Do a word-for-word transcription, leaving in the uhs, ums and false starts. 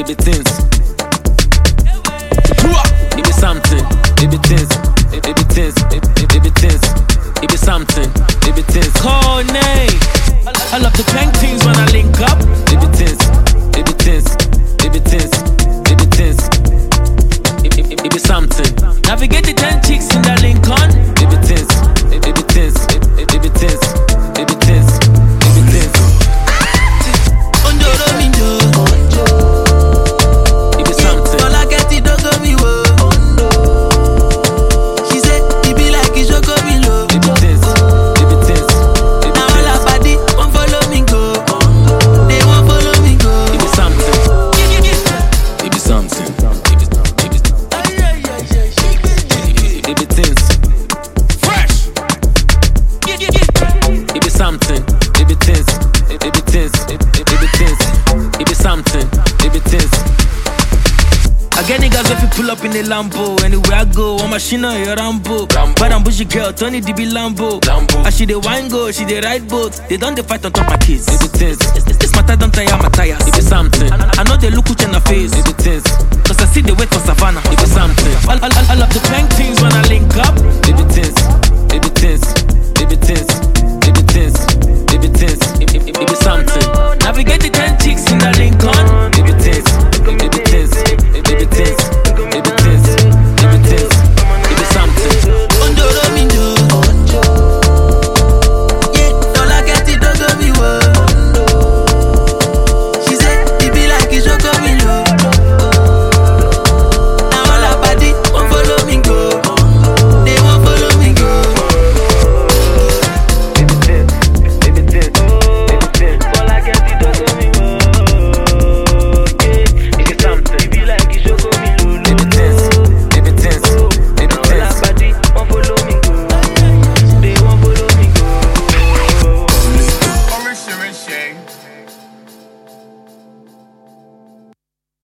baby things. It be something, baby things, baby things, baby things. It be something, baby things. Call name. I love the bang things when I link up. Baby things, baby things, baby things, baby things. It, it, it, it be something. Navigate the ten chicks in the Lincoln. Baby things, baby things, baby things, baby things, baby things. Ondoro minjo. It be something. All I get it don't go me wo. She said it be like it should go me low. Baby things, baby things, baby now all her body won't follow me go. They won't follow me go. It be something. It be something. It be things. Fresh. It be something. It be things. It be things. It be things. It be something. It be things. I get niggas if you pull up in the Lambo. Anywhere I go, I'm a Shina, a Rambo. Bad and bushy girl, Tony D B Lambo. Lambo. And she the wine go, she the ride boat. They don't they fight on top my kids. It be things. This matter don't tire my tires. It be something. I, I know they look at in the face. It be things. Cause I see they wait for Savannah. It be something. I, I, I love the bang things when I link up. It be things. It be